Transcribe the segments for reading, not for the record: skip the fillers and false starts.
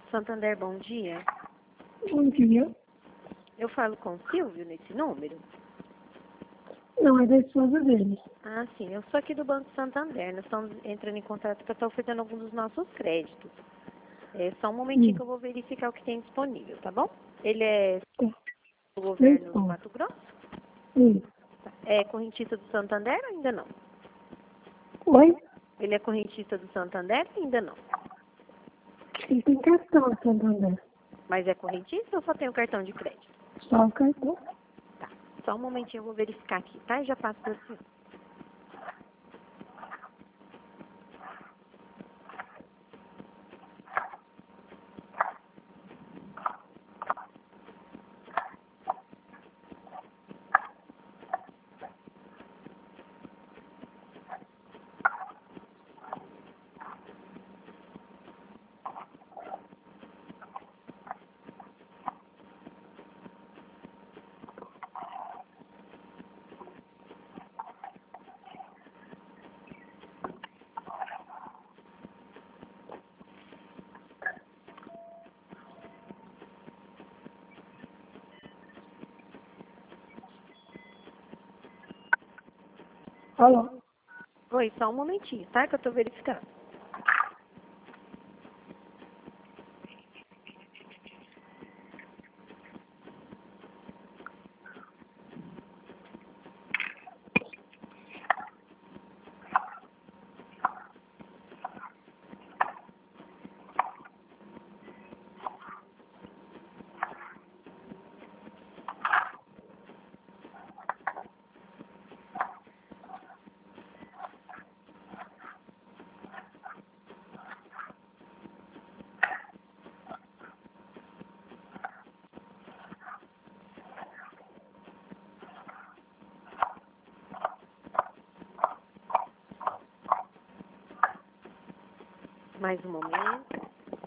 Santander, bom dia. Bom dia. Eu falo com o Silvio nesse número? Não, é da esposa dele. Ah, sim. Eu sou aqui do Banco Santander. Nós estamos entrando em contato para estar ofertando alguns dos nossos créditos. É só um momentinho que eu vou verificar o que tem disponível, tá bom? Ele é do governo do Mato Grosso? Sim. É correntista do Santander ou ainda não? Oi? Ele é correntista do Santander ou ainda não? Ele tem cartão, Santander. Mas é correntista ou só tem o cartão de crédito? Só o cartão. Tá. Só um momentinho eu vou verificar aqui, tá? E já passo para o senhor. Alô? Oi, só um momentinho, tá? Que eu tô verificando. Mais um momento.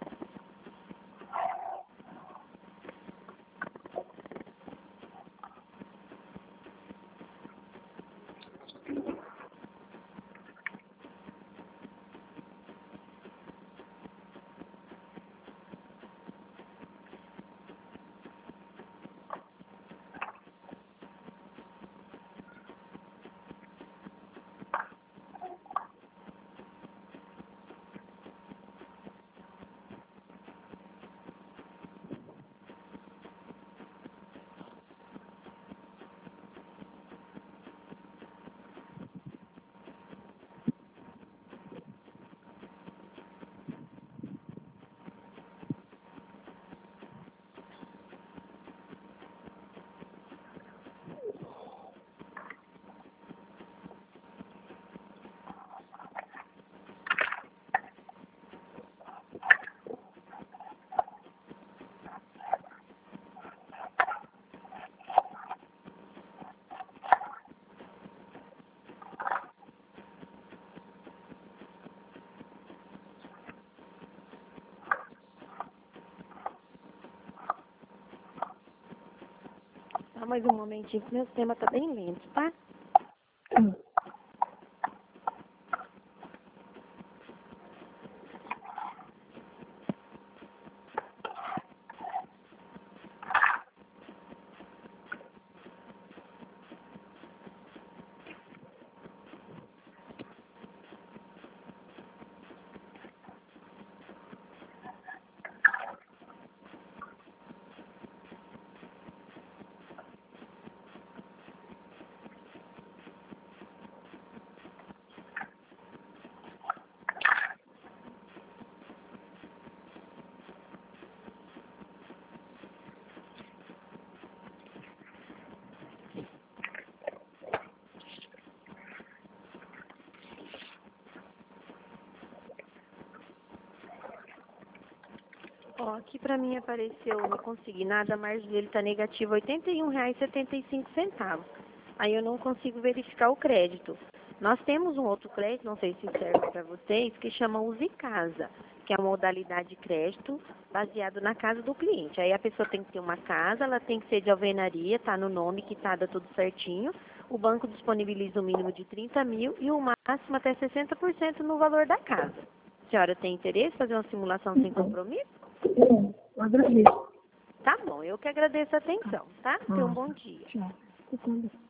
Só mais um momentinho, que meu sistema tá bem lento, tá? Ó, aqui pra mim apareceu, não consegui nada, a margem dele tá negativa, R$ 81,75. Aí eu não consigo verificar o crédito. Nós temos um outro crédito, não sei se serve para vocês, que chama Use Casa, que é uma modalidade de crédito baseado na casa do cliente. Aí a pessoa tem que ter uma casa, ela tem que ser de alvenaria, tá no nome, quitada tudo certinho. O banco disponibiliza o mínimo de 30 mil e o máximo até 60% no valor da casa. A senhora tem interesse em fazer uma simulação sem compromisso? Agradeço. Tá bom, eu que agradeço a atenção, tá? Tenha um bom dia. Tchau. Eu também.